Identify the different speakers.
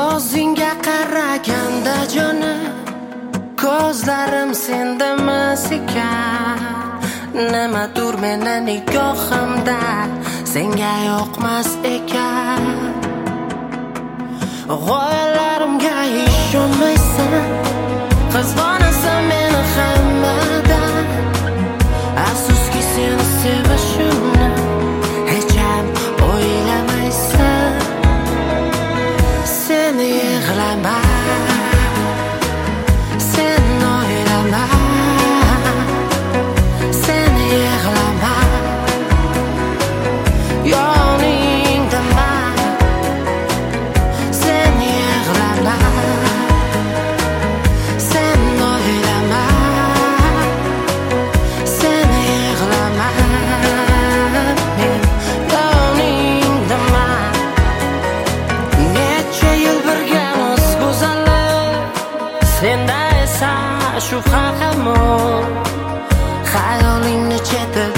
Speaker 1: Ko'zingga qaraganda jonim, ko'zlarim senda emas ekan. Nimadur meni nigohimda senga yoqmas ekan. G'oyalarimga ishonmaysan, qizg'onasan meni hammadan. Afsuski seni sevishimni hech ham o'ylamaysan. Seni yig'lama, seni o'ylama, seni yig'lama, yoningdaman. Seni yig'lama, seni o'ylama, seni yig'lama, men yoningdaman. Necha yil birgamiz go'zallar, senda esa shubha hamon. Xayolingni chetda